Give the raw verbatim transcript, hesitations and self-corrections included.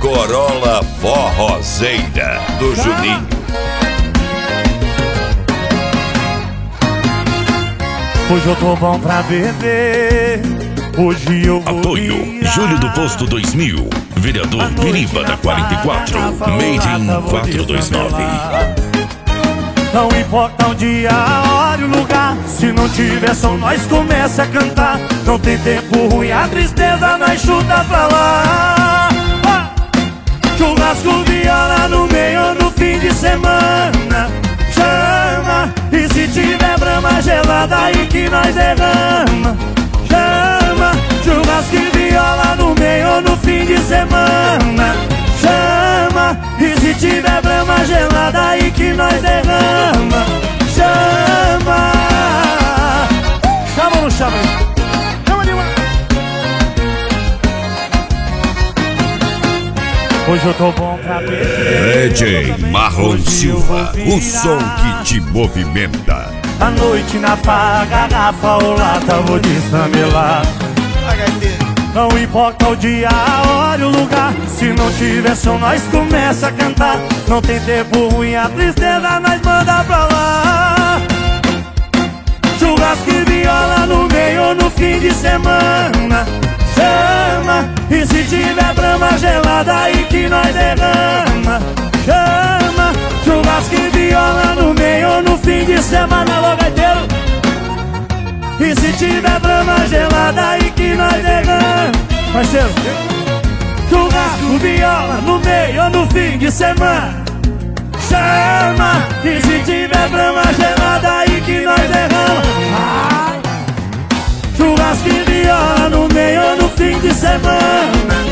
Corolla Forrozeira do Juninho. Hoje eu tô bom pra beber. Hoje eu vou Apoio virar. Júlio do Posto dois mil, vereador Piriba da quarenta e quatro, Made in quatrocentos e vinte e nove. Não importa o dia, a hora e o lugar. Se não tiver som, nós começa a cantar. Não tem tempo ruim, a tristeza nós chuta pra lá. Ah! Churrasco, viola no meio no fim de semana. Chama, e se tiver brama gelada aí que nós derrama. Chama, churrasco e viola no meio no fim de semana. Chama, e se tiver brama gelada aí que nós derrama. Chama. Chama ou não chama? Chama demais. Hoje eu tô bom pra beber. D J Marlon Silva, o som que te movimenta. À noite na farra, garrafa ou lata, vou destramelar. Não importa o dia, a hora e o lugar. Se não tiver som, nós começa a cantar. Não tem tempo ruim, a tristeza nós manda pra lá. Churrasco e viola no meio no fim de semana. Chama, e se tiver brama gelada aí que nós derrama. Chama, churrasco e viola no meio no fim de semana. Alô, gaiteiro. E se tiver brama gelada aí que nós derrama. Parceiro, churrasco, viola no meio no fim de semana. Chama, e se tiver brama gelada aí que nós derrama. Ah! Churrasco e viola no meio no fim de semana.